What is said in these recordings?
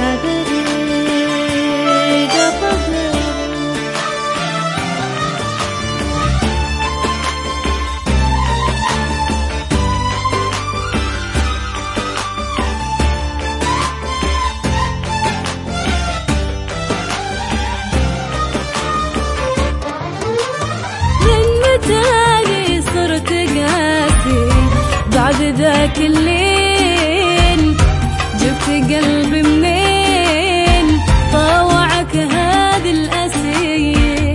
تاني صرت قاسي بعد ذاك الليل، جبت قلبي منين طاوعك هذا الأسير،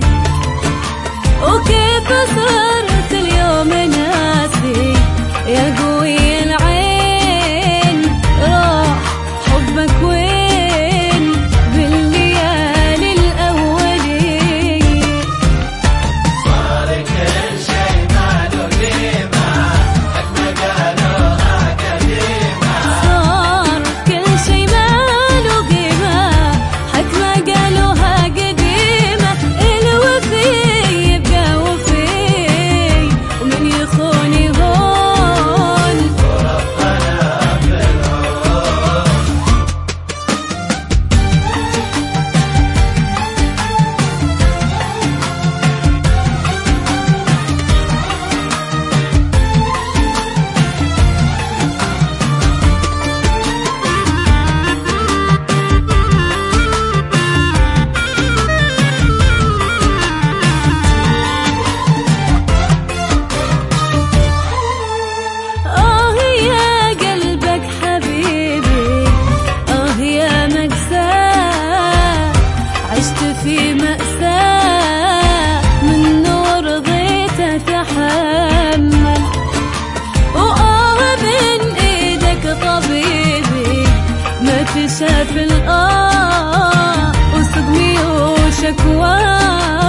وكيف صرت اليوم ناسي يا قوي العين، راح حبك وين بالليالي الأولين، صار كل شي ما له قيمة حق ما قالوها قديمة، صار كل شي ما له قيمة حق ما قالوها قديمة، الوفي يبقى وفي ومن يخون يهون، وربنا بالهون. يا قلبك حبيبي، يا مأساة عشت في مأساة، منه رضيت أتحمل، من إيدك طبيبي ما تشاف وصدمي وشكوى.